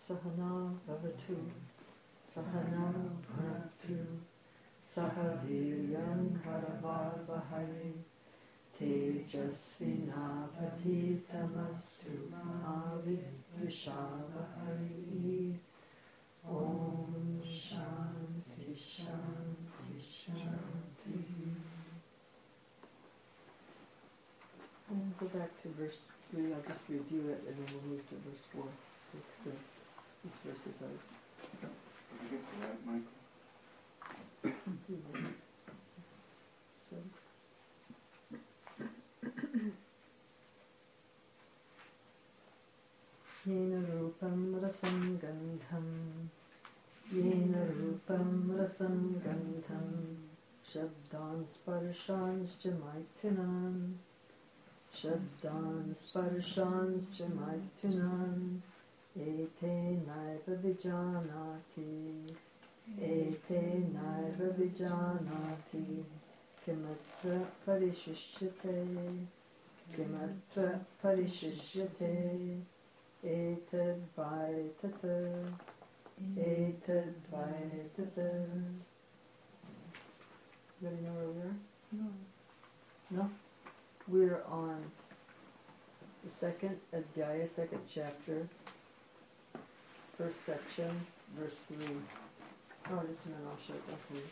Sahana Bhavatu Sahana Bhunaktu Saha Viryam Karavavahai Tejasvinavaditamastu Mahavishavahai. Om Shanti Shanti Shanti. We'll go back to verse 3. I'll just review it and then we'll move to verse 4 because these verses are... Did you get to that, Michael? So, Yena rupam rasam gandham Yena rupam rasam gandham Shabdan sparshanscha maithunan Shabdan sparshanscha maithunan Ete naiva vijanati Kimatra parishishyate Etad vaitata Anybody know where we are? No? We're on the second adhyaya, second chapter, first section, verse 3. Oh, just a minute, I'll show it down for you.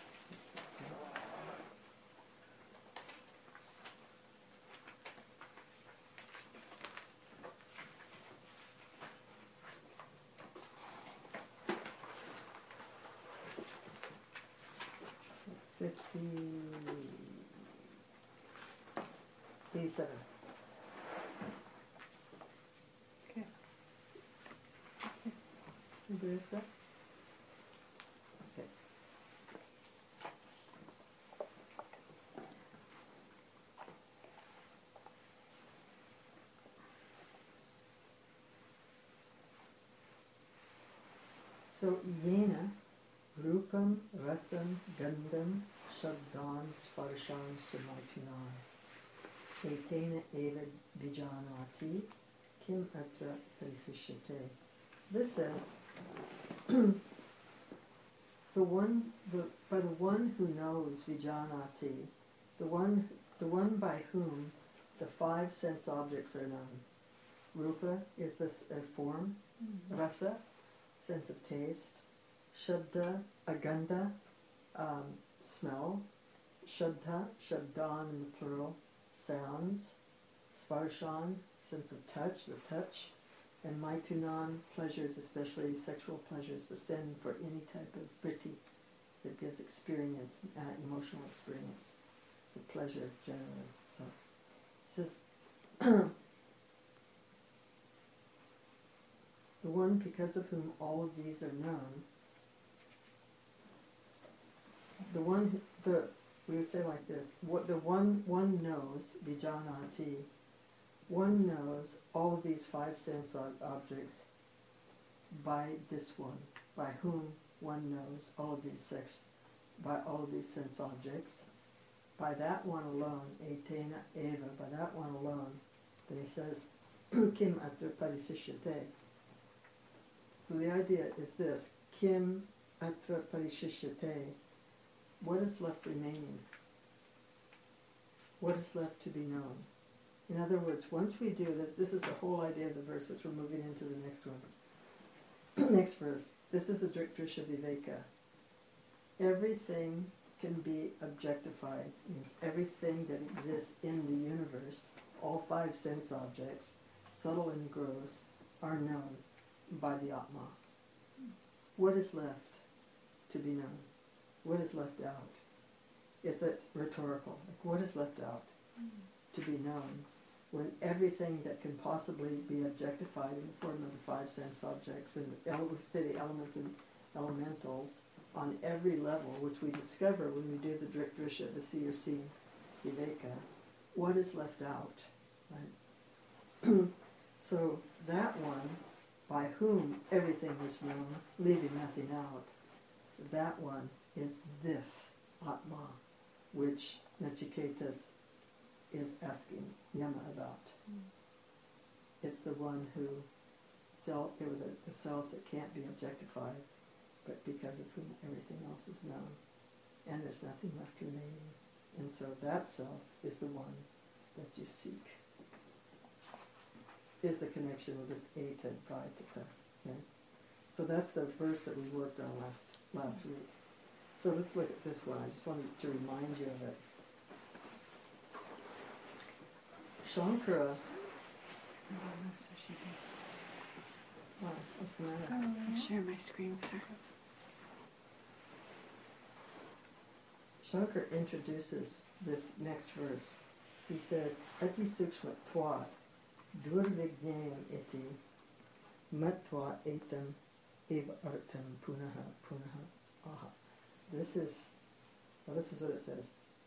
87. Okay. Anybody else got? Okay. So, yena, rupam, rasam, gandham, shabdan, sparshans, chamaitinan. Etena eva vijanati, kim atra parisishyate. This says, by the one who knows vijanati, the one by whom the five sense objects are known. Rupa is this as form, rasa, sense of taste, shabda, agandha, smell, shabda, shabdan in the plural, sounds, sparshan, sense of touch, the touch, and maitunan, pleasures, especially sexual pleasures, but standing for any type of vritti that gives experience, emotional experience. So pleasure generally. So it says, the one because of whom all of these are known, we would say like this, the one knows, vijanati, one knows all of these five sense objects by this one, by whom one knows all of these by all of these sense objects, by that one alone, etena eva, by that one alone. Then he says, kim atra parisishyate. So the idea is this, kim atra parisishyate. What is left remaining? What is left to be known? In other words, once we do that, this is the whole idea of the verse, which we're moving into the next one. Next verse. This is the Drisha Viveka. Everything can be objectified. Means everything that exists in the universe, all five sense objects, subtle and gross, are known by the Atma. What is left to be known? What is left out? Is it rhetorical? Like, what is left out to be known when everything that can possibly be objectified in the form of the five sense objects, and we say the elements and elementals on every level, which we discover when we do the Drisha, the see or seeing Viveka, what is left out? Right? So that one, by whom everything is known, leaving nothing out, that one is this Atma, which Nachiketas is asking Yama about. It's the one who self, the self that can't be objectified, but because of whom everything else is known. And there's nothing left remaining. And so that self is the one that you seek. Is the connection with this eta and vaitata. Okay? So that's the verse that we worked on last week. So let's look at this one. I just wanted to remind you of it. Shankara. Oh, what's the matter? I'll share my screen with her. Shankar introduces this next verse. He says, Ati sukshma tva durvignyam iti matva etam eva artam punaha aha. This is what it says.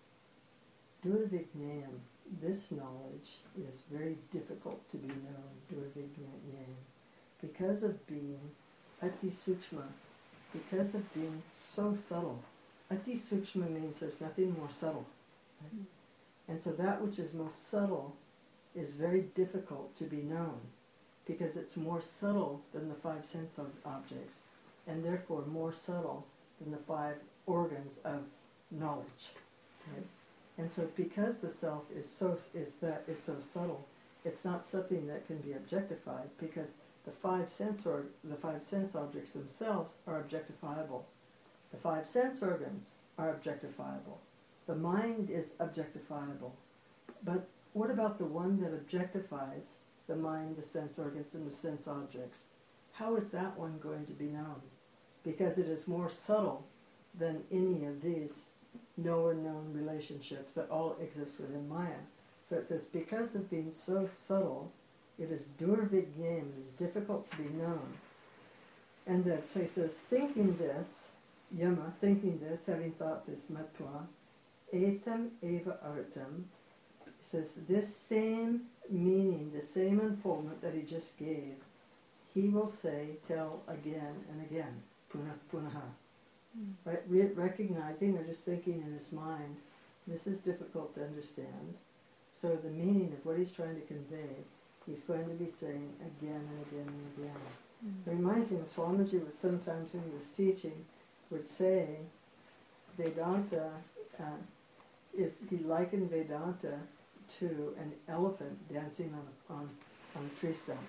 Durvignyam, this knowledge is very difficult to be known, durvignyam, because of being ati sukshma, because of being so subtle. Ati sukshma means there's nothing more subtle. Right? And so that which is most subtle is very difficult to be known because it's more subtle than the five sense objects and therefore more subtle than the five organs of knowledge. Right? And so because the self is so subtle, it's not something that can be objectified because the five sense objects themselves are objectifiable. The five sense organs are objectifiable. The mind is objectifiable. But what about the one that objectifies the mind, the sense organs, and the sense objects? How is that one going to be known? Because it is more subtle than any of these knower-known relationships that all exist within Maya. So it says, because of being so subtle, it is durvigyam, it is difficult to be known. And that, so he says, thinking this, Yama, thinking this, having thought this, matva, etam eva artam, he says, this same meaning, the same unfoldment that he just gave, he will tell again and again, punaha. Right? Recognizing or just thinking in his mind, this is difficult to understand. So the meaning of what he's trying to convey, he's going to be saying again and again and again. It reminds me of Swamiji would sometimes when he was teaching, would say Vedanta, he likened Vedanta to an elephant dancing on a tree stump.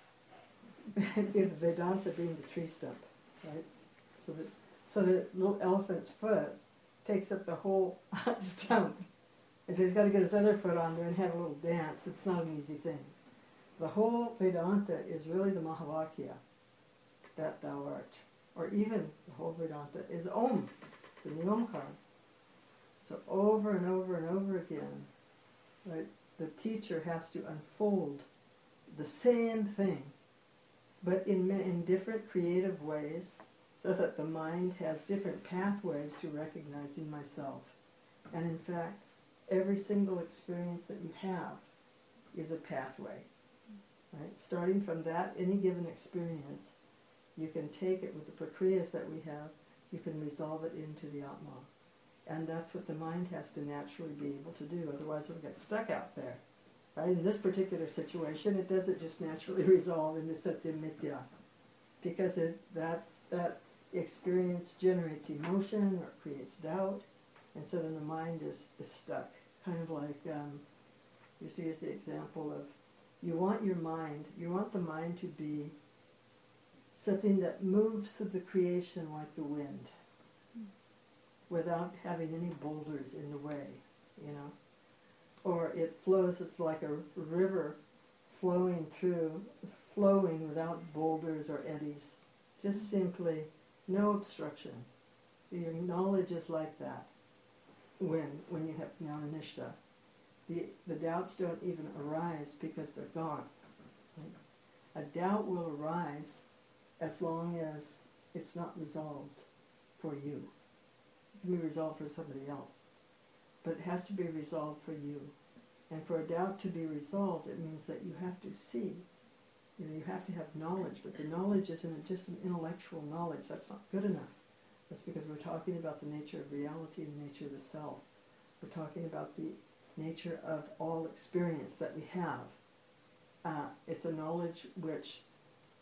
Vedanta being the tree stump, right? So the little elephant's foot takes up the whole stump. And so he's got to get his other foot on there and have a little dance. It's not an easy thing. The whole Vedanta is really the Mahavakya, that thou art. Or even the whole Vedanta is Om, it's in the Omkar. So over and over and over again, right, the teacher has to unfold the same thing, but in different creative ways, so that the mind has different pathways to recognizing myself. And in fact, every single experience that you have is a pathway. Right? Starting from that, any given experience, you can take it with the prakriyas that we have, you can resolve it into the Atma. And that's what the mind has to naturally be able to do, otherwise it'll get stuck out there. Right? In this particular situation, it doesn't just naturally resolve into Satya Mithya, because that experience generates emotion or creates doubt, and so then the mind is stuck. Kind of like, used to use the example of, you want the mind to be something that moves through the creation like the wind, without having any boulders in the way, Or it flows, it's like a river flowing without boulders or eddies. Just simply no obstruction. Your knowledge is like that when you have Jnana-Nishta. The doubts don't even arise because they're gone. Right? A doubt will arise as long as it's not resolved for you. It can be resolved for somebody else. But it has to be resolved for you. And for a doubt to be resolved, it means that you have to see. You have to have knowledge, but the knowledge isn't just an intellectual knowledge. That's not good enough. That's because we're talking about the nature of reality and the nature of the self. We're talking about the nature of all experience that we have. It's a knowledge which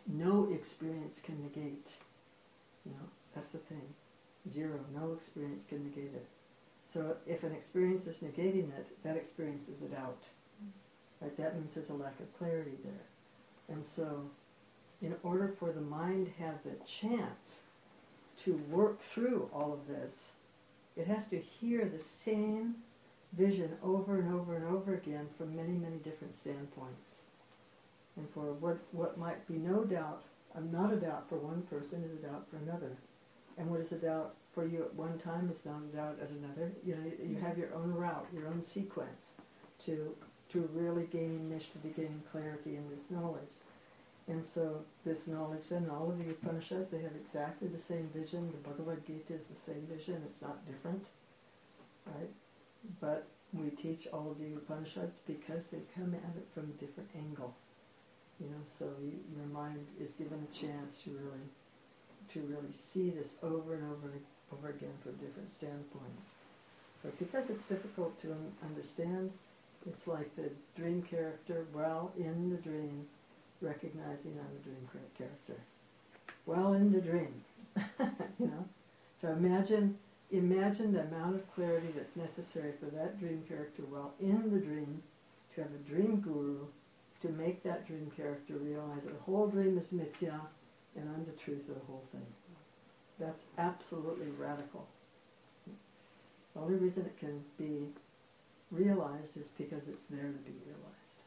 no experience can negate. That's the thing. Zero, no experience can negate it. So if an experience is negating it, that experience is a doubt. Right? That means there's a lack of clarity there. And so in order for the mind to have the chance to work through all of this, it has to hear the same vision over and over and over again from many, many different standpoints. And for what might be no doubt, not a doubt for one person, is a doubt for another. And what is a doubt for you at one time is not a doubt at another. You have your own route, your own sequence to really gaining Nishtha, gaining clarity in this knowledge. And so this knowledge, then all of the Upanishads, they have exactly the same vision. The Bhagavad Gita is the same vision. It's not different, right? But we teach all of the Upanishads because they come at it from a different angle. So your mind is given a chance to really see this over and over again from different standpoints. So because it's difficult to understand, it's like the dream character while in the dream, recognizing I'm a dream character. While in the dream, So imagine the amount of clarity that's necessary for that dream character while in the dream, to have a dream guru, to make that dream character realize that the whole dream is mithya, and I'm the truth of the whole thing. That's absolutely radical. The only reason it can be realized is because it's there to be realized.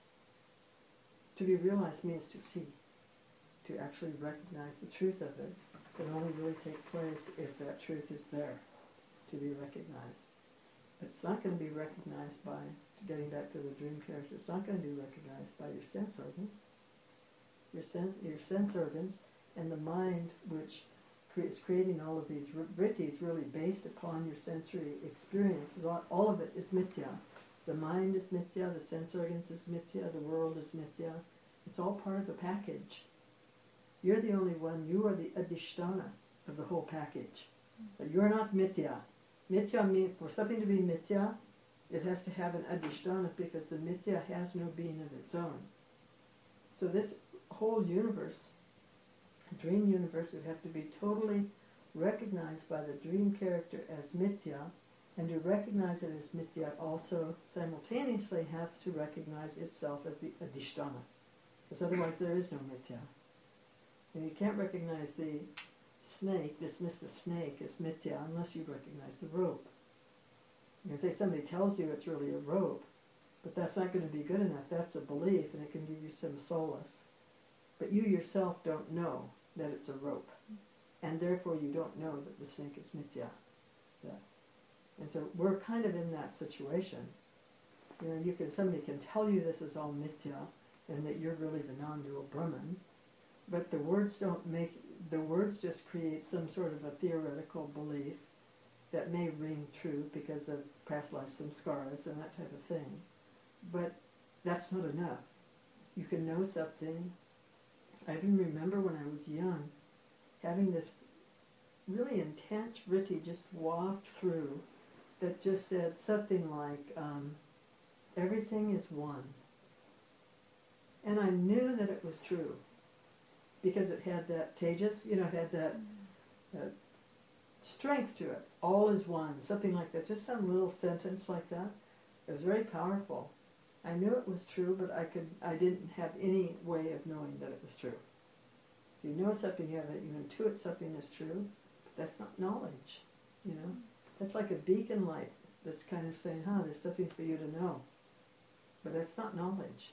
To be realized means to see, to actually recognize the truth of it. It can only really take place if that truth is there to be recognized. It's not going to be recognized by, getting back to the dream character, it's not going to be recognized by your sense organs. Your sense organs and the mind, which is creating all of these vrittis really based upon your sensory experiences, all of it is mithya. The mind is mithya, the sense organs is mithya, the world is mithya. It's all part of a package. You're the only one, you are the adhisthana of the whole package. But you're not mithya. Mithya means, for something to be mithya, it has to have an adhisthana, because the mithya has no being of its own. So this whole universe, dream universe, would have to be totally recognized by the dream character as mithya, and to recognize it as mithya also simultaneously has to recognize itself as the adhisthana, because otherwise there is no mithya. And you can't recognize the snake, dismiss the snake as mithya, unless you recognize the rope. You can say somebody tells you it's really a rope, but that's not going to be good enough. That's a belief, and it can give you some solace. But you yourself don't know that it's a rope, and therefore you don't know that the snake is mithya. Yeah. And so we're kind of in that situation. Somebody can tell you this is all mithya, and that you're really the non-dual Brahman, but the words just create some sort of a theoretical belief that may ring true because of past life samskaras and that type of thing. But that's not enough. You can know something. I even remember when I was young, having this really intense vritti just waft through that just said something like, everything is one. And I knew that it was true, because it had that tejas, it had that strength to it. All is one, something like that. Just some little sentence like that. It was very powerful. I knew it was true, but I didn't have any way of knowing that it was true. So you know something, you intuit something is true, but that's not knowledge, That's like a beacon light that's kind of saying, there's something for you to know. But that's not knowledge,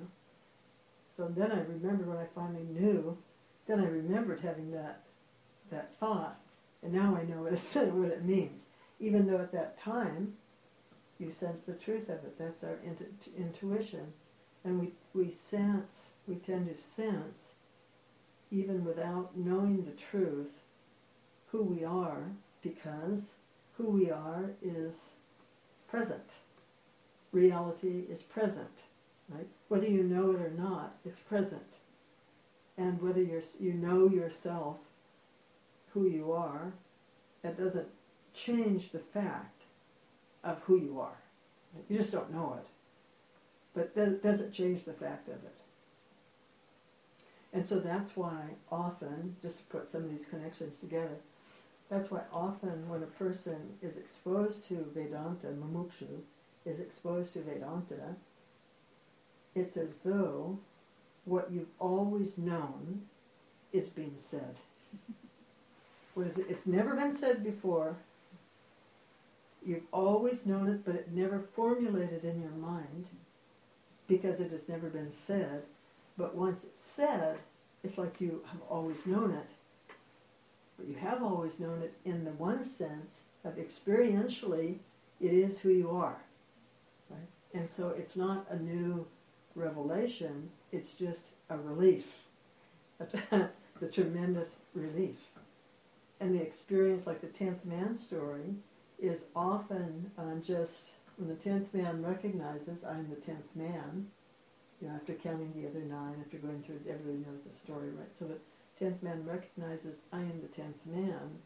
So then I remember when I finally knew, then I remembered having that thought, and now I know what it means. Even though at that time, you sense the truth of it. That's our intuition. And we tend to sense, even without knowing the truth, who we are, because who we are is present. Reality is present, right? Whether you know it or not, it's present. And whether you know yourself, who you are, that doesn't change the fact of who you are. You just don't know it. But that doesn't change the fact of it. And so that's why often, just to put some of these connections together, that's why often when a person is exposed to Vedanta, Mumukshu, is exposed to Vedanta, it's as though what you've always known is being said. What is it? It's never been said before. You've always known it, but it never formulated in your mind because it has never been said. But once it's said, it's like you have always known it. But you have always known it in the one sense of experientially, it is who you are. Right? And so it's not a new revelation, it's just a relief. It's a tremendous relief. And the experience, like the 10th man story, is often just when the 10th man recognizes, I'm the 10th man, after counting the other 9, after going through it, everybody knows the story, right? So the 10th man recognizes, I am the 10th man.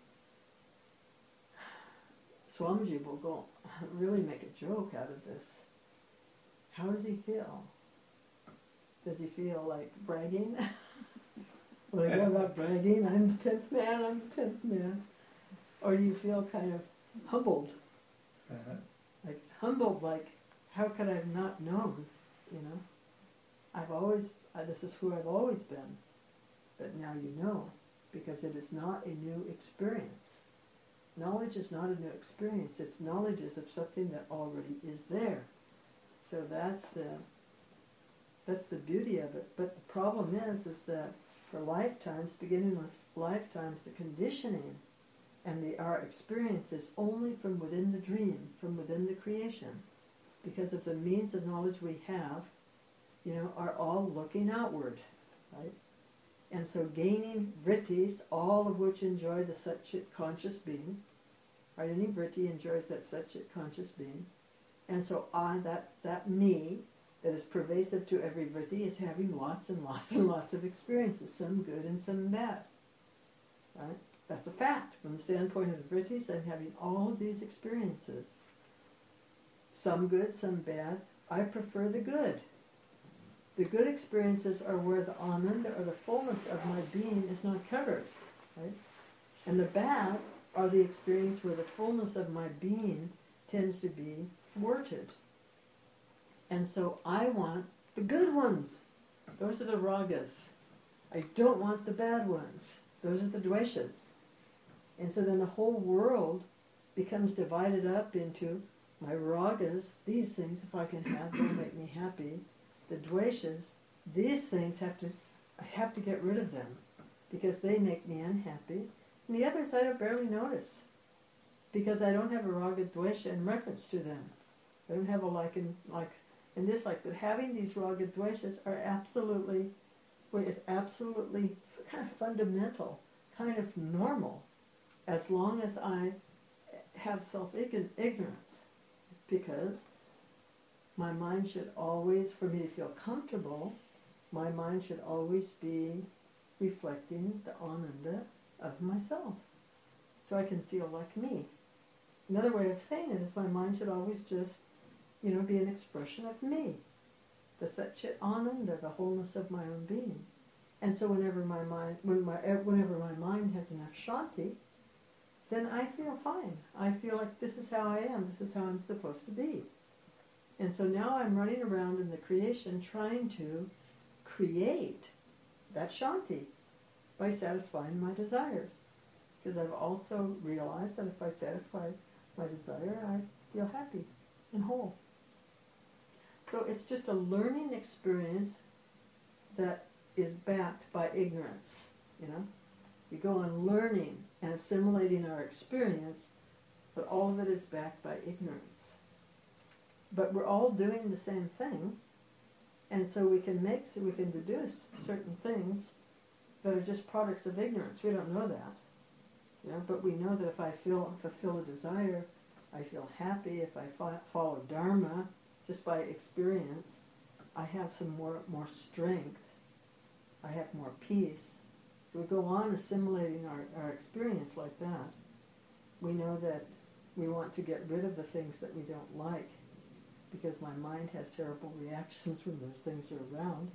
Swamiji will go really make a joke out of this. How does he feel? Does he feel like bragging? Well, what about bragging? I'm the 10th man, I'm the 10th man. Or do you feel kind of humbled? Like humbled, like, how could I have not known? I've always, this is who I've always been. But now you know, because it is not a new experience. Knowledge is not a new experience. It's knowledge is of something that already is there. So that's the beauty of it. But the problem is that for lifetimes, beginning with lifetimes, the conditioning and our experience is only from within the dream, from within the creation. Because of the means of knowledge we have, are all looking outward, right? And so gaining vrittis, all of which enjoy the Satchit conscious being, right? Any vritti enjoys that Satchit conscious being. And so that me, that is pervasive to every vritti, is having lots and lots and lots of experiences, some good and some bad, right? That's a fact. From the standpoint of the vrittis, I'm having all of these experiences. Some good, some bad. I prefer the good. The good experiences are where the ananda, or the fullness of my being, is not covered, right? And the bad are the experience where the fullness of my being tends to be thwarted. And so I want the good ones. Those are the ragas. I don't want the bad ones. Those are the dveshas. And so then the whole world becomes divided up into my ragas, these things, if I can have, they'll make me happy. The dveshas, these things I have to get rid of them because they make me unhappy. And the others I don't barely notice because I don't have a raga dvesha in reference to them. I don't have a like and dislike. But having these raga dveshas is absolutely kind of fundamental, kind of normal, as long as I have self-ignorance. Because my mind should always, for me to feel comfortable, my mind should always be reflecting the ananda of myself. So I can feel like me. Another way of saying it is my mind should always just, be an expression of me. The Satchit Ananda, the wholeness of my own being. And so whenever my mind has enough shanti, then I feel fine. I feel like this is how I am, this is how I'm supposed to be. And so now I'm running around in the creation trying to create that shanti by satisfying my desires. Because I've also realized that if I satisfy my desire, I feel happy and whole. So it's just a learning experience that is backed by ignorance, We go on learning and assimilating our experience, but all of it is backed by ignorance. But we're all doing the same thing, and so we can deduce certain things that are just products of ignorance. We don't know that, but we know that if I fulfill a desire, I feel happy. If I follow Dharma, just by experience, I have some more strength. I have more peace. So we go on assimilating our experience like that. We know that we want to get rid of the things that we don't like, because my mind has terrible reactions when those things are around.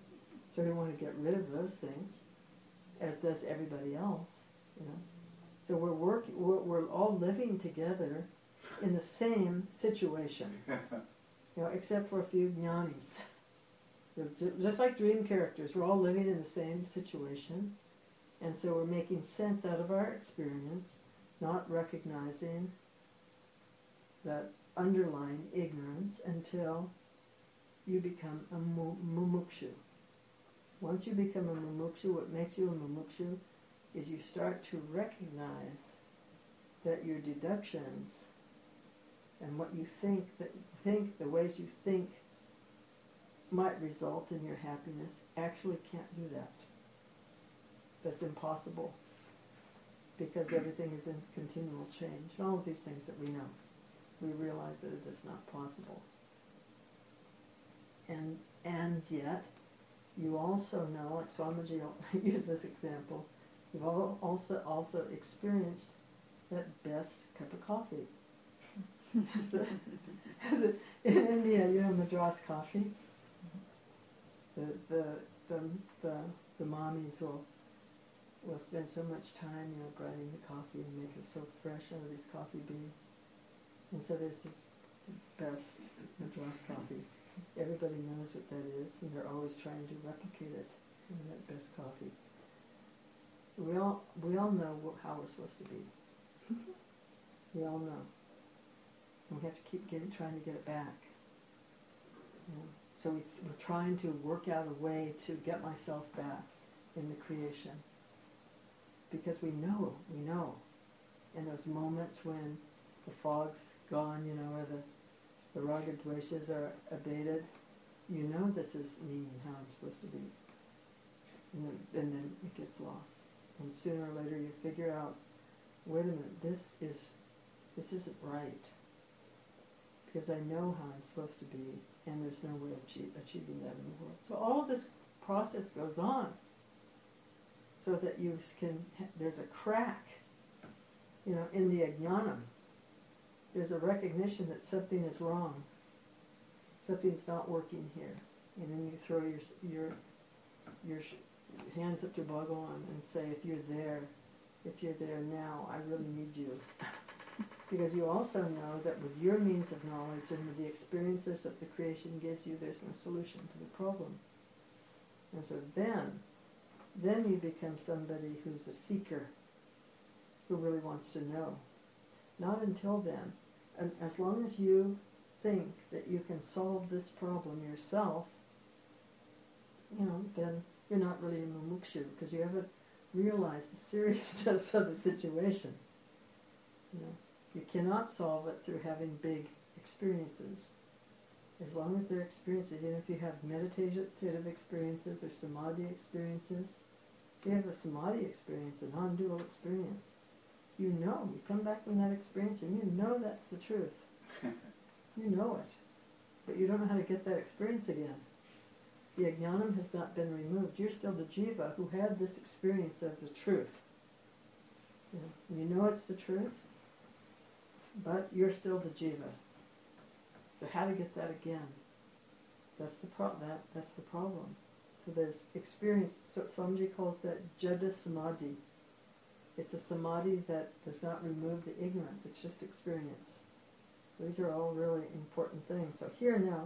So we want to get rid of those things, as does everybody else, you know. So we're all living together in the same situation, you know, except for a few jnanis. Just like dream characters, we're all living in the same situation, and so we're making sense out of our experience, not recognizing that underlying ignorance until you become a mumukshu. Once you become a mumukshu, what makes you a mumukshu is you start to recognize that your deductions and what you think, the ways you think might result in your happiness actually can't do that. That's impossible, because everything is in continual change. All of these things that we know, we realize that it is not possible. And yet, you also know, like Swamiji used this example, you've also experienced that best cup of coffee. In India, you know, Madras coffee. The mommies will spend so much time, you know, grinding the coffee and make it so fresh out of these coffee beans. And so there's this best Madras coffee. Everybody knows what that is, and they're always trying to replicate it in that best coffee. We all know how we're supposed to be. We all know. And we have to keep trying to get it back. You know? So we're trying to work out a way to get myself back in the creation. Because we know. In those moments when the fog's gone, you know, or the raga dveshas are abated, you know this is me and how I'm supposed to be. And then it gets lost. And sooner or later you figure out, wait a minute, this isn't right. Because I know how I'm supposed to be, and there's no way of achieving that in the world. So all of this process goes on, so that you can, there's a crack, you know, in the ajnanam. There's a recognition that something is wrong. Something's not working here. And then you throw your hands up to Bhagavan and say, if you're there now, I really need you. Because you also know that with your means of knowledge and with the experiences that the creation gives you, there's no solution to the problem. And so then you become somebody who's a seeker, who really wants to know. Not until then. And as long as you think that you can solve this problem yourself, you know, then you're not really a mumukshu, because you haven't realized the seriousness of the situation. You know, you cannot solve it through having big experiences. As long as they're experiences, even if you have meditative experiences or samadhi experiences, so you have a samadhi experience, a non-dual experience. You come back from that experience and you know that's the truth. You know it. But you don't know how to get that experience again. The ajnanam has not been removed. You're still the jiva who had this experience of the truth. You know it's the truth, but you're still the jiva. So how to get that again? That's the problem. So there's experience. So Swamiji calls that jada samadhi. It's a samadhi that does not remove the ignorance. It's just experience. These are all really important things. So here now,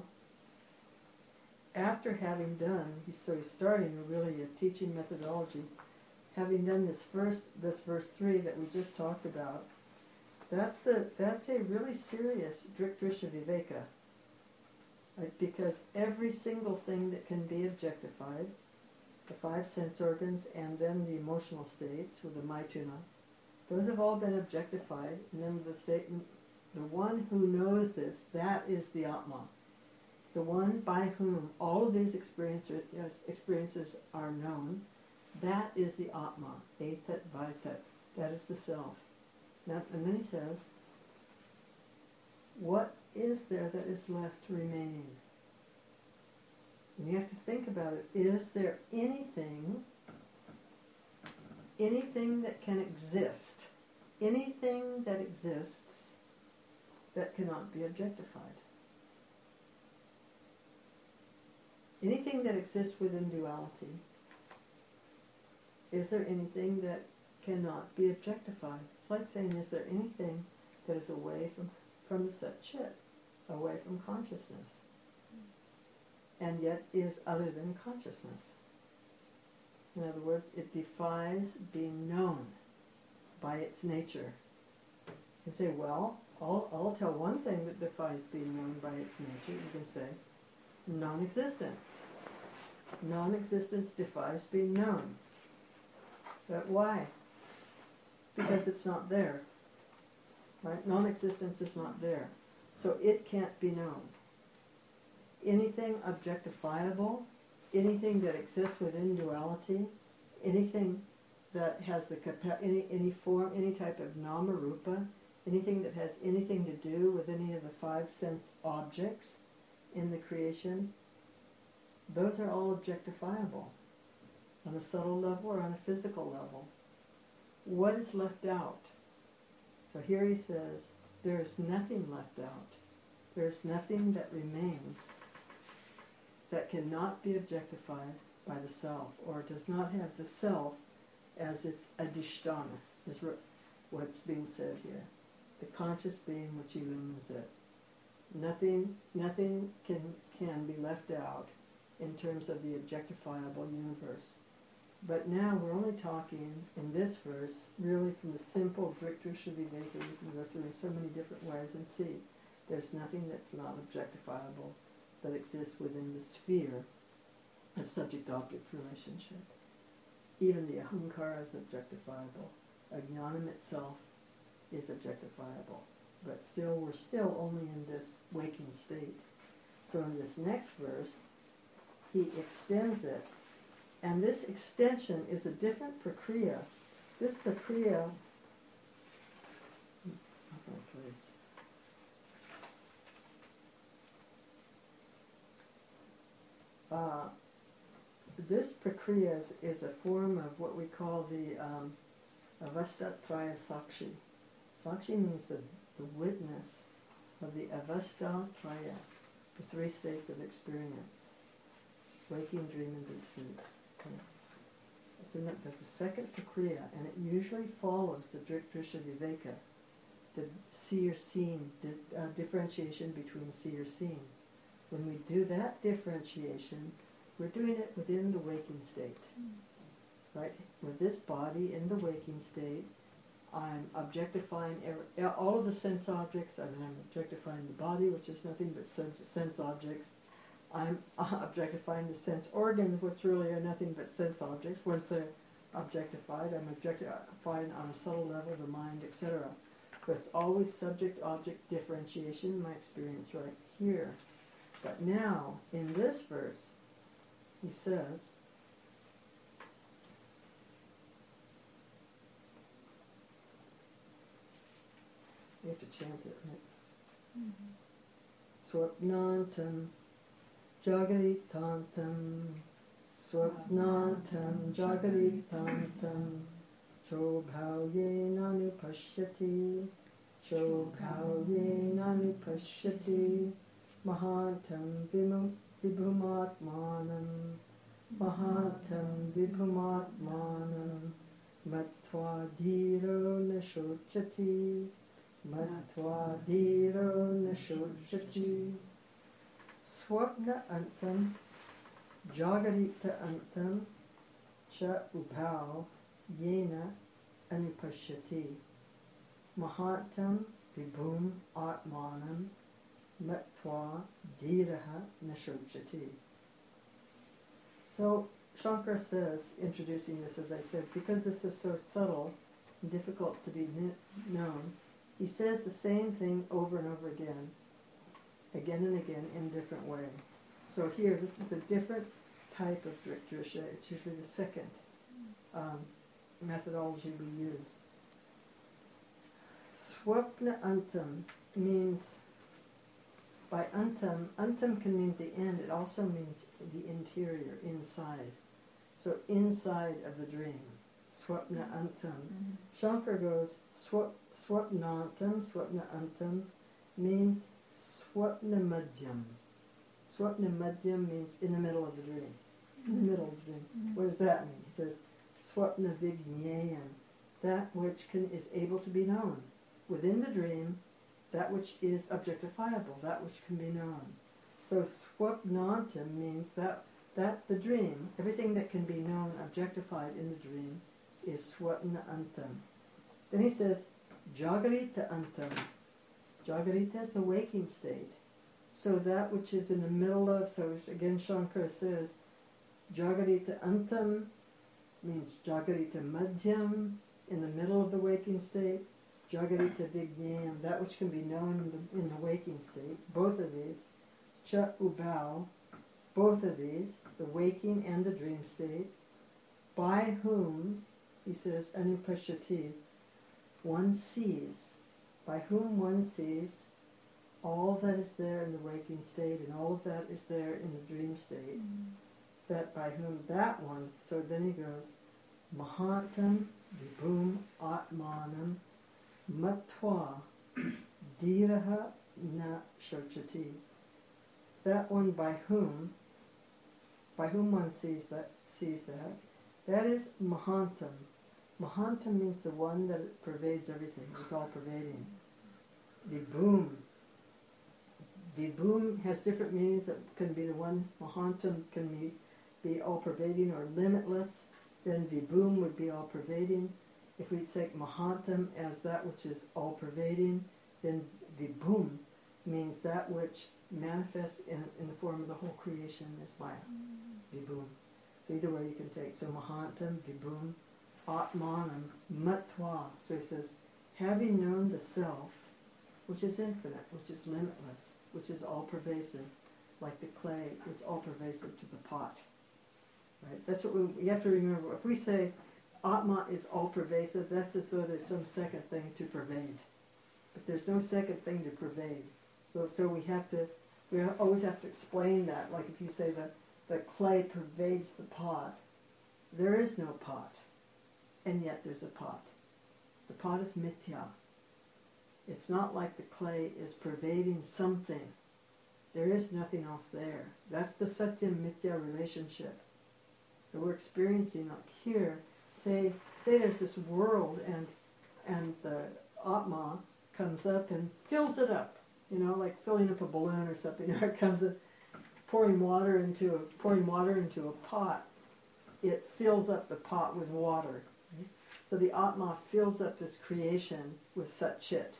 after having done, he's starting really a teaching methodology. Having done this verse 3 that we just talked about, that's a really serious drisha viveka. Right? Because every single thing that can be objectified, the 5 sense organs and then the emotional states with the maituna, those have all been objectified, and then the statement, the one who knows this, that is the Atma. The one by whom all of these experiences are known, that is the Atma, Etat Vaitat, that is the self. Now, and then he says, what is there that is left remaining? And you have to think about it. Is there anything that can exist, anything that exists that cannot be objectified? anything that exists within duality, is there anything that cannot be objectified? It's like saying, is there anything that is away from the Sat Chit, away from consciousness, and yet is other than consciousness? In other words, it defies being known by its nature. You say, well, I'll tell one thing that defies being known by its nature. You can say, non-existence. Non-existence defies being known. But why? Because it's not there. Right? Non-existence is not there. So it can't be known. Anything objectifiable, anything that exists within duality, anything that has the any form, any type of nama-rupa, anything that has anything to do with any of the five sense objects in the creation, those are all objectifiable on a subtle level or on a physical level. What is left out? So here he says, there is nothing left out. There is nothing that remains that cannot be objectified by the self, or does not have the self as its adhisthana, is what's being said here. The conscious being which illumines it. Nothing can be left out in terms of the objectifiable universe. But now we're only talking in this verse really from the simple Drik-Drisha Viveka. You can go through in so many different ways and see there's nothing that's not objectifiable that exists within the sphere of subject-object relationship. Even the ahankara is objectifiable. Ajnanam itself is objectifiable. But still, we're still only in this waking state. So in this next verse, he extends it. And this extension is a different prakriya. This prakriya... What's my place? This prakriya is a form of what we call the avastatraya sakshi. Sakshi means the witness of the avastatraya, the three states of experience: waking, dream, and deep sleep. Okay. That's a second prakriya, and it usually follows the Drik-Drisha Viveka, the see or seen, differentiation between see or seen. When we do that differentiation, we're doing it within the waking state. Right? With this body in the waking state, I'm objectifying all of the sense objects, and then I'm objectifying the body, which is nothing but sense objects. I'm objectifying the sense organs, which really are nothing but sense objects. Once they're objectified, I'm objectifying on a subtle level the mind, etc. But it's always subject-object differentiation in my experience right here. But now, in this verse, he says, you have to chant it, right? Swapnantam jagaritantam, swapnantam jagaritantam, chobhauye nanupashyati, chobhauye nanupashyati, mahantam vibhumatmanam, mahantam vibhumatmanam, matva dhiro nashochati, matva dhiro nashochati. Swapna antam, jagarita antam, cha ubhau, yena anupashyati, mahantam vibhum atmanam, matva dhiraha nashochati. So Shankara says, introducing this, as I said, because this is so subtle and difficult to be known, he says the same thing over and over again and again in a different way. So here, this is a different type of Drik-Drisha. It's usually the second methodology we use. Swapna antam means, by antam can mean the end. It also means the interior, inside. So inside of the dream. Swapna antam. Shankar goes, swapnantam, swapna antam means swapna madhyam. Swapna madhyam means in the middle of the dream. In the middle of the dream. What does that mean? He says, swapna vijnayam, that which is able to be known. Within the dream, that which is objectifiable, that which can be known. So swapnantam means that the dream, everything that can be known, objectified in the dream, is swapna antam. Then he says, jagarita antam. Jagarita is the waking state. So that which is in the middle of, so again Shankara says, jagarita antam means jagarita madhyam, in the middle of the waking state, jagarita vijnayam, that which can be known in the waking state, both of these, cha ubau, both of these, the waking and the dream state, by whom, he says, anupashyati, one sees, by whom one sees all that is there in the waking state and all of that is there in the dream state, that by whom that one, so then he goes, mahantam vibhum atmanam matva dhiraha na shochati. That one by whom one sees that, that is mahantam. Mahantam means the one that pervades everything, is all pervading. Vibhum. Vibhum has different meanings. That can be the one, mahantam can be all pervading or limitless. Then vibhum would be all pervading. If we take mahantam as that which is all pervading, then vibhum means that which manifests in the form of the whole creation as Maya. Vibhum. So either way you can take. So mahantam, vibhum, atmanam, matva. So he says, having known the self, which is infinite, which is limitless, which is all pervasive, like the clay is all pervasive to the pot. Right? That's what you have to remember. If we say Atma is all pervasive, that's as though there's some second thing to pervade. But there's no second thing to pervade. So we always have to explain that. Like if you say that the clay pervades the pot, there is no pot, and yet there's a pot. The pot is mithya. It's not like the clay is pervading something. There is nothing else there. That's the Satyam Mithya relationship. So we're experiencing up here, say there's this world and the Atma comes up and fills it up, like filling up a balloon or something. Or it comes up, pouring water into a pot. It fills up the pot with water. Right? So the Atma fills up this creation with Sat-Chit.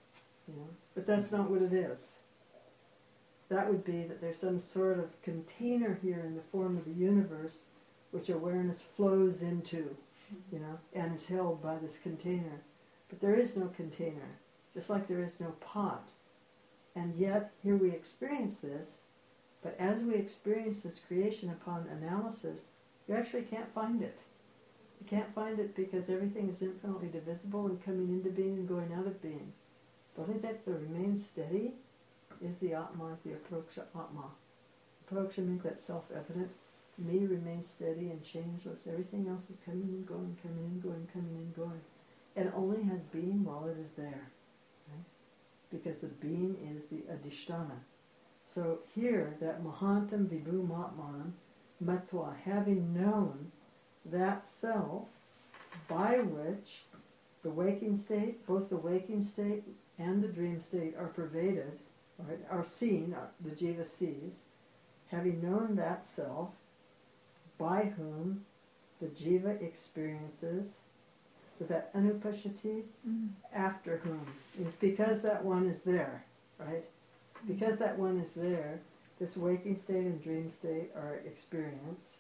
But that's not what it is. That would be that there's some sort of container here in the form of the universe which awareness flows into, and is held by this container. But there is no container, just like there is no pot. And yet, here we experience this, but as we experience this creation upon analysis, you actually can't find it. You can't find it because everything is infinitely divisible and coming into being and going out of being. The only thing that remains steady is the Atma, is the Aproksha Atma. Aproksha means that self-evident. Me remains steady and changeless. Everything else is coming and going, coming and going, coming and going. And only has being while it is there. Right? Because the being is the Adhisthana. So here, that Mahantam Vibhum Atmanam Matva, having known that self by which the waking state, both the waking state and the dream state are pervaded, right, are seen, the jiva sees, having known that self, by whom the jiva experiences, with that anupashyati, after whom. It's because that one is there, right? Because that one is there, this waking state and dream state are experienced.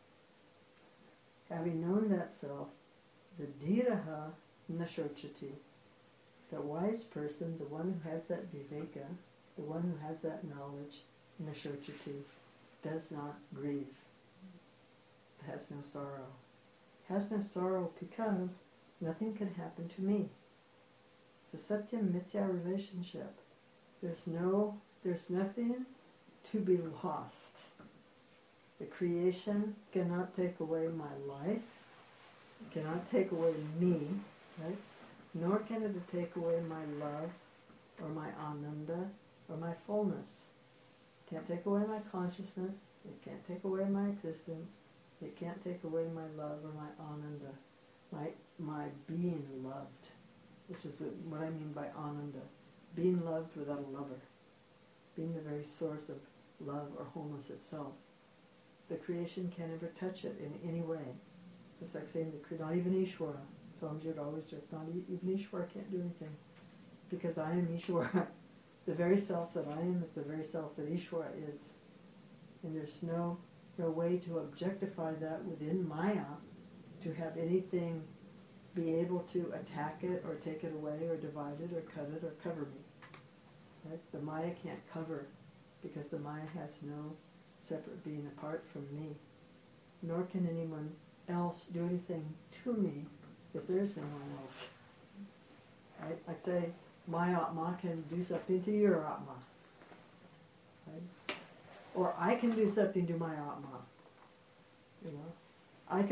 Having known that self, the dhiraha nashochati, the wise person, the one who has that viveka, the one who has that knowledge, nashochati, does not grieve, has no sorrow. Has no sorrow because nothing can happen to me. It's a Satyam Mithya relationship. There's nothing to be lost. The creation cannot take away my life, cannot take away me, right? Nor can it take away my love, or my ananda, or my fullness. can't take away my consciousness. It can't take away my existence. It can't take away my love or my ananda, my being loved, which is what I mean by ananda. Being loved without a lover. Being the very source of love or wholeness itself. The creation can't ever touch it in any way. It's like saying not even Ishvara. Swamiji would always joke, not even Ishvara can't do anything. Because I am Ishvara. The very self that I am is the very self that Ishvara is. And there's no way to objectify that within Maya, to have anything be able to attack it or take it away or divide it or cut it or cover me. Right? The Maya can't cover, because the Maya has no separate being apart from me. Nor can anyone else do anything to me, because there's no one else. Right? Like say, my Atma can do something to your Atma. Right? Or I can do something to my Atma. You know? I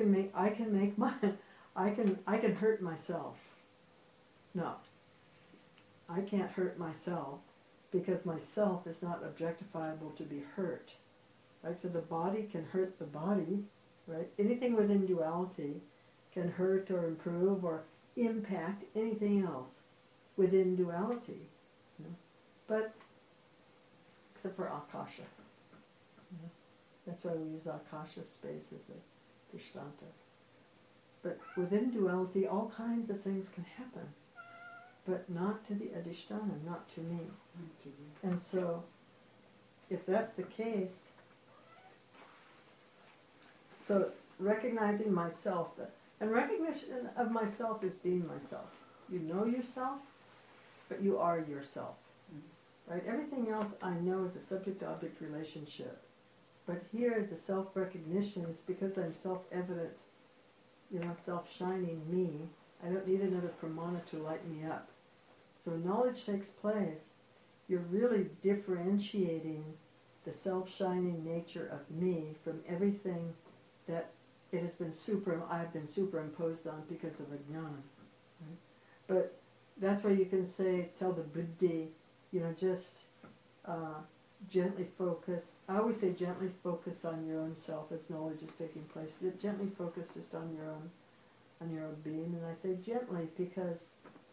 can hurt myself. No. I can't hurt myself, because myself is not objectifiable to be hurt. Right? So the body can hurt the body, right? Anything within duality can hurt or improve or impact anything else within duality. You know? But, except for Akasha. You know? That's why we use Akasha space as a Drishtanta. But within duality, all kinds of things can happen. But not to the Adhisthana, not to me. And so, if that's the case, so recognizing myself, and recognition of myself is being myself. You know yourself, but you are yourself. Right? Everything else I know is a subject-object relationship. But here, the self-recognition is because I'm self-evident, self-shining me. I don't need another pramana to light me up. So when knowledge takes place, you're really differentiating the self-shining nature of me from everything that I've been superimposed on because of ajnana. Right? But that's why you can tell the buddhi, just gently focus. I always say gently focus on your own self as knowledge is taking place. Gently focus just on your own being. And I say gently because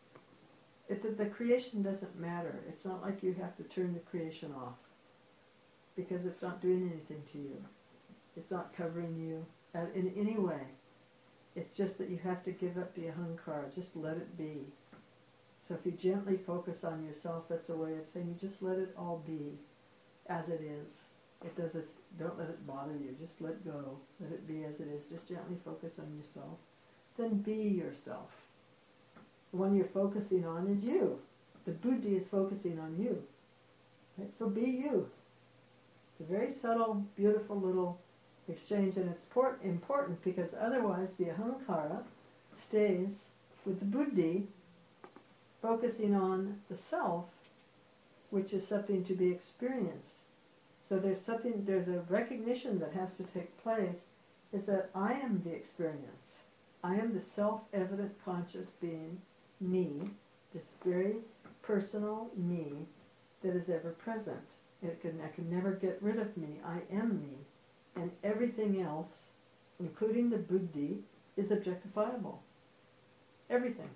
the creation doesn't matter. It's not like you have to turn the creation off, because it's not doing anything to you. It's not covering you in any way. It's just that you have to give up the ahankara. Just let it be. So if you gently focus on yourself, that's a way of saying you just let it all be as it is. Don't let it bother you. Just let go. Let it be as it is. Just gently focus on yourself. Then be yourself. The one you're focusing on is you. The buddhi is focusing on you. Right? So be you. It's a very subtle, beautiful little exchange, and it's important because otherwise the ahankara stays with the buddhi, focusing on the self, which is something to be experienced. So there's a recognition that has to take place, is that I am the experience. I am the self-evident conscious being, me, this very personal me that is ever present. I can never get rid of me. I am me. And everything else, including the buddhi, is objectifiable. Everything.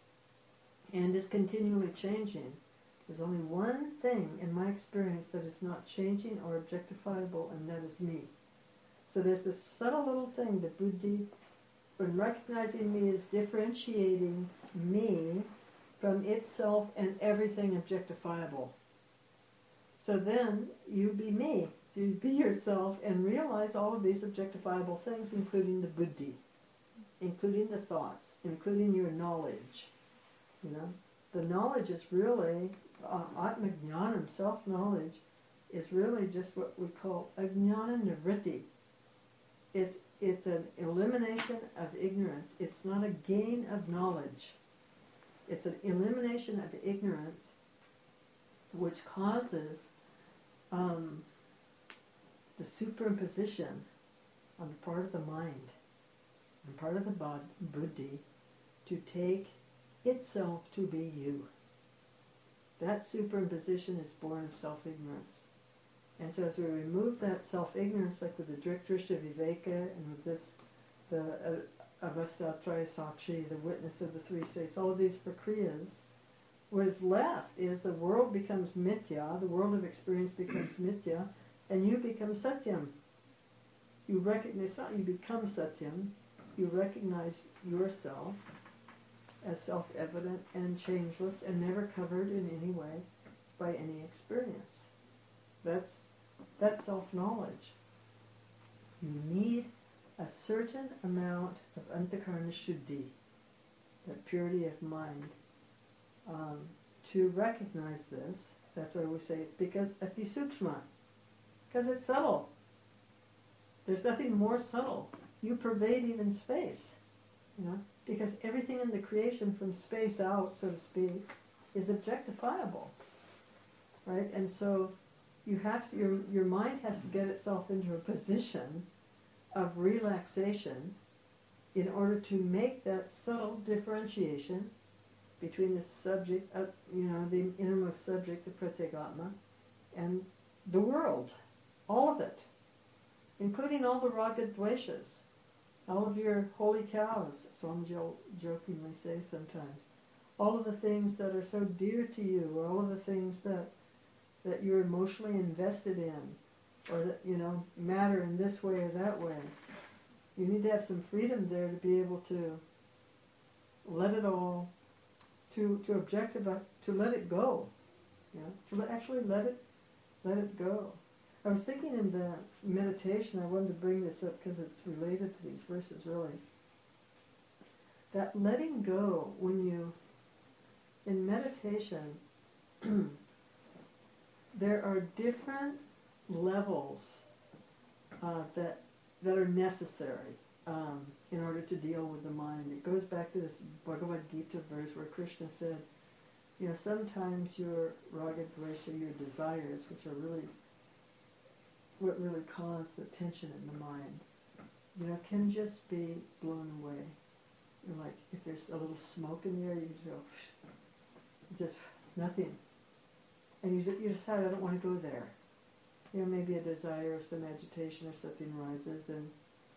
And is continually changing. There's only one thing in my experience that is not changing or objectifiable, and that is me. So there's this subtle little thing that buddhi, when recognizing me, is differentiating me from itself and everything objectifiable. So then you be me. You be yourself and realize all of these objectifiable things, including the buddhi, including the thoughts, including your knowledge. The knowledge is really, atmajnanam, self-knowledge, is really just what we call ajnana nivritti. It's an elimination of ignorance. It's not a gain of knowledge. It's an elimination of ignorance, which causes the superimposition on the part of the mind and part of the buddhi to take itself to be you. That superimposition is born of self-ignorance. And so as we remove that self-ignorance, like with the Drisha Viveka and with this, the Avastatraya Sakshi, the witness of the three states, all of these prakriyas, what is left is the world becomes mithya, the world of experience becomes mithya, and you become satyam. You recognize, not you become satyam, you recognize yourself as self-evident and changeless and never covered in any way by any experience. That's self-knowledge. You need a certain amount of antakarana shuddhi, that purity of mind, to recognize this. That's why we say, because ati sukshma, because it's subtle. There's nothing more subtle. You pervade even space, because everything in the creation from space out, so to speak, is objectifiable, right? And so you have to, your mind has to get itself into a position of relaxation in order to make that subtle differentiation between the subject, the innermost subject, the pratyagatma, and the world, all of it, including all the raga dveshas, all of your holy cows, Swamiji will jokingly say sometimes, all of the things that are so dear to you, or all of the things that you're emotionally invested in, or that, matter in this way or that way. You need to have some freedom there to be able to let it all, to let it go, actually let it go. I was thinking in the meditation, I wanted to bring this up because it's related to these verses really, that letting go, in meditation, there are different levels that are necessary in order to deal with the mind. It goes back to this Bhagavad Gita verse where Krishna said, sometimes your raga dvesha, your desires, which are really what really cause the tension in the mind, can just be blown away. Like if there's a little smoke in the air, you just go, just nothing. And you decide, I don't want to go there. Maybe a desire or some agitation or something rises, and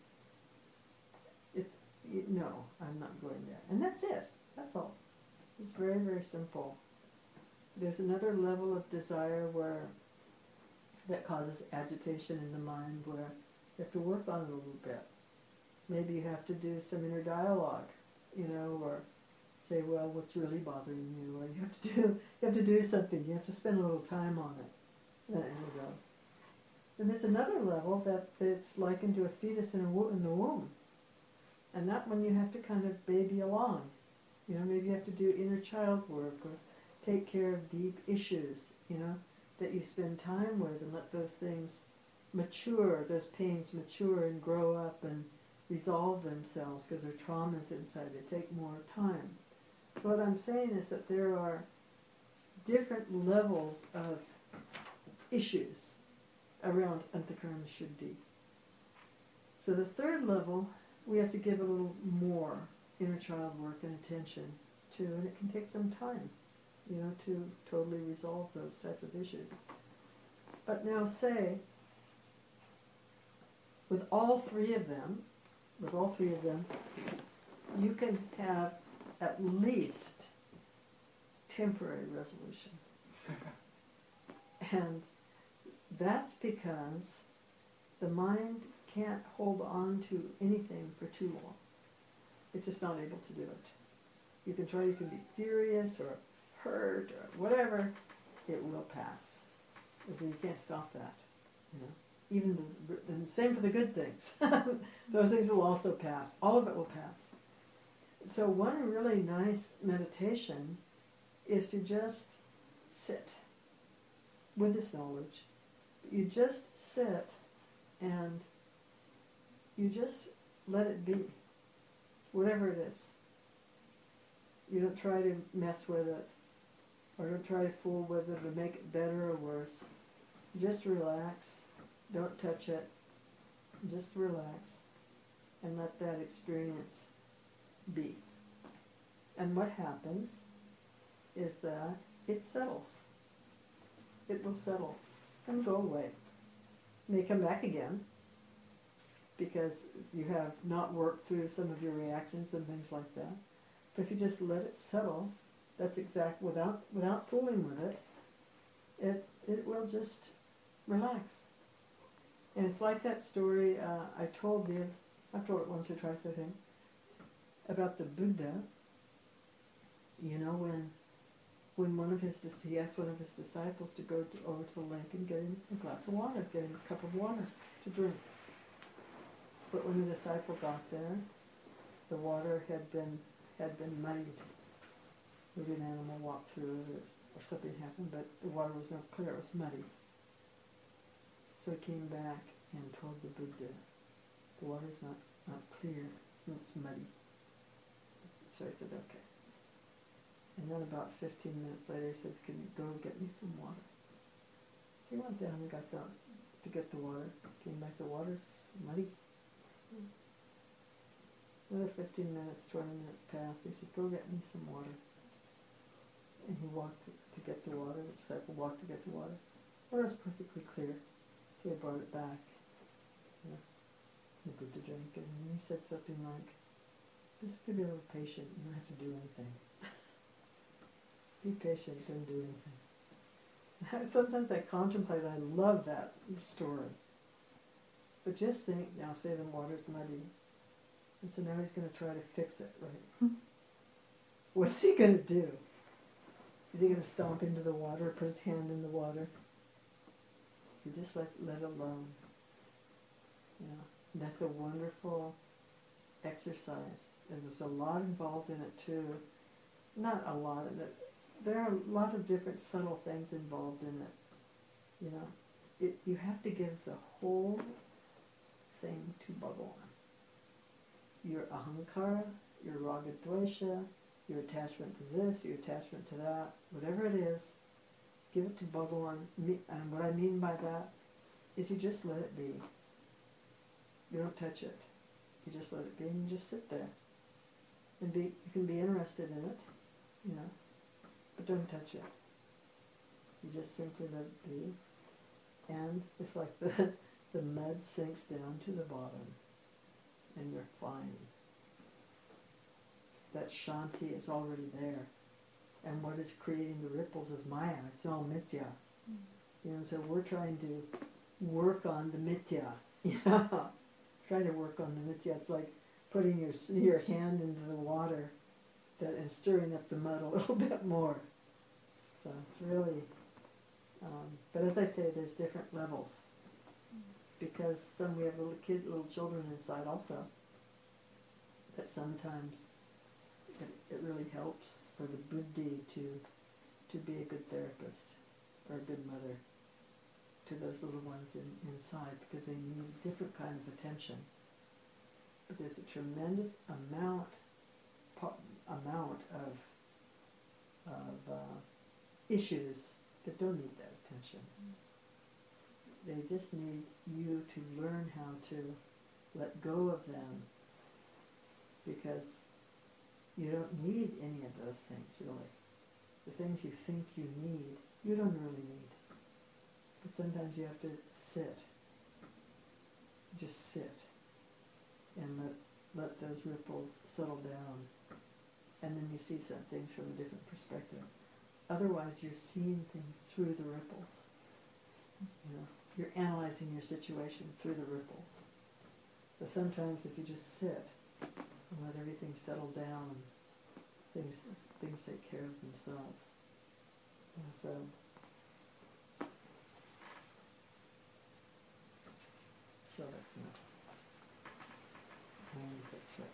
no, I'm not going there. And that's it. That's all. It's very, very simple. There's another level of desire that causes agitation in the mind where you have to work on it a little bit. Maybe you have to do some inner dialogue, or say, well, what's really bothering you? Or you have to do something. You have to spend a little time on it. And it'll go. And there's another level that's likened to a fetus in the womb. And that one you have to kind of baby along. Maybe you have to do inner child work or take care of deep issues, that you spend time with and let those things mature, those pains mature and grow up and resolve themselves because they're traumas inside. They take more time. What I'm saying is that there are different levels of issues around antakarana shuddhi. So the third level, we have to give a little more inner child work and attention to, and it can take some time, to totally resolve those type of issues. But now say, with all three of them, you can have at least temporary resolution. And that's because the mind can't hold on to anything for too long. It's just not able to do it. You can try, you can be furious or hurt or whatever, it will pass. So you can't stop that. Even and same for the good things. Those things will also pass. All of it will pass. So one really nice meditation is to just sit with this knowledge. You just sit and you just let it be, whatever it is. You don't try to mess with it, or don't try to fool with it or make it better or worse. Just relax, don't touch it, just relax, and let that experience be. And what happens is that it settles. It will settle and go away. may come back again because you have not worked through some of your reactions and things like that. But if you just let it settle, that's exact, without fooling with it, it will just relax. And it's like that story I've told it once or twice, I think, about the Buddha. You know, when he asked one of his disciples to go over to the lake and get him a glass of water, get him a cup of water to drink. But when the disciple got there, the water had been muddied. Maybe an animal walked through it or something happened, but the water was not clear, it was muddy. So he came back and told the Buddha, the water's not clear, it's muddy. So I said, okay. And then about 15 minutes later he said, can you go get me some water? So he went down and got down to get the water. Came back, the water's muddy. Another 15 minutes, 20 minutes passed. He said, go get me some water. And he walked to get the water. The disciple walked to get the water. Water was perfectly clear. So he brought it back. You know, the Buddha drank it. And he said something like, just be a little patient. You don't have to do anything. Be patient, don't do anything. Sometimes I contemplate, I love that story. But just think, now say the water's muddy. And so now he's going to try to fix it, right? What's he going to do? Is he going to stomp into the water or put his hand in the water? You just let it alone. You know, and that's a wonderful exercise. And there's a lot involved in it too. Not a lot of it. There are a lot of different subtle things involved in it. You know, you have to give the whole thing to Bhagavan. Your ahankara, your raga dvesha, your attachment to this, your attachment to that, whatever it is, give it to Bhagavan. And what I mean by that is you just let it be. You don't touch it. You just let it be and you just sit there. And you can be interested in it, you know, but don't touch it. You just simply let it be. And it's like the mud sinks down to the bottom and you're fine. That Shanti is already there. And what is creating the ripples is Maya. It's all Mithya. You know, so we're trying to work on the Mithya. You know, trying to work on the Mithya. It's like putting your hand into the water and stirring up the mud a little bit more. So it's really, but as I say, there's different levels. Because we have little children inside also. That sometimes it really helps for the buddhi to be a good therapist or a good mother to those little ones inside, because they need a different kind of attention. But there's a tremendous amount of issues that don't need that attention. They just need you to learn how to let go of them, because you don't need any of those things, really. The things you think you need, you don't really need. But sometimes you have to sit. Just sit. And let those ripples settle down. And then you see some things from a different perspective. Otherwise, you're seeing things through the ripples. You know, you're analyzing your situation through the ripples. But sometimes if you just sit and let everything settle down, things take care of themselves. And so that's enough. That's it.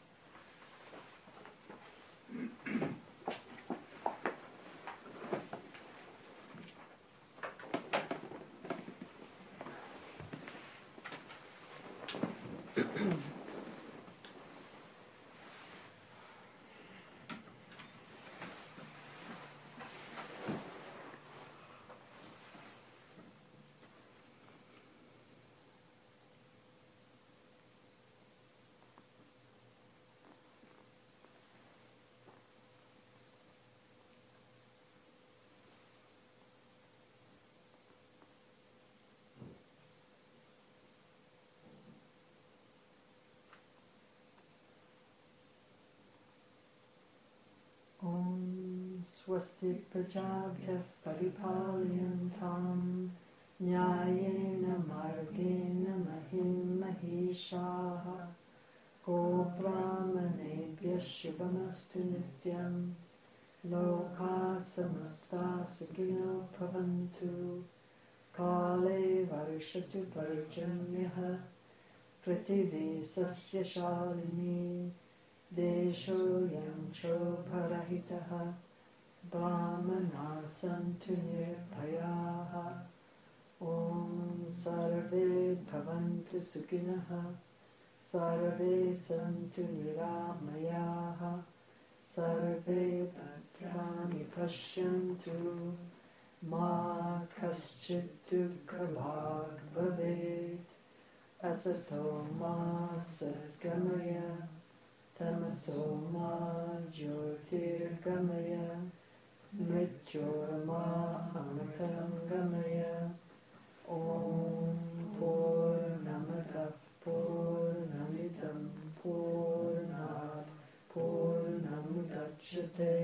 Swasti prajabhyah paripalyantam nyayena margena mahim mahishaha Go brahmanebhyah shubhamastu nityam Loka samasta sukhino bhavantu Kale varshatu parjanyah Prithivi sasya shalini Desho yancho parahitaha Brahmana santu nirbhayaha Om sarve bhavantu sukhinaha Sarve santu niramayaha Sarve bhadrani pashyantu Ma kaschit dukkha bhag bhavet Asato ma satgamaya Tamaso ma jyotirgamaya Mrityorma amatangamaya Om Purnamadav Purnamidam Purnat Purnamudachyate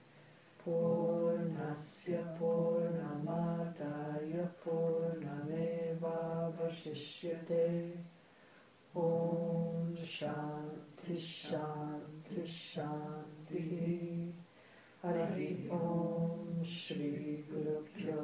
Purnasya Purnamadaya Purnameva Vashishyate Om Shanti Shanti Shanti Hari Om Shri Guru Pyo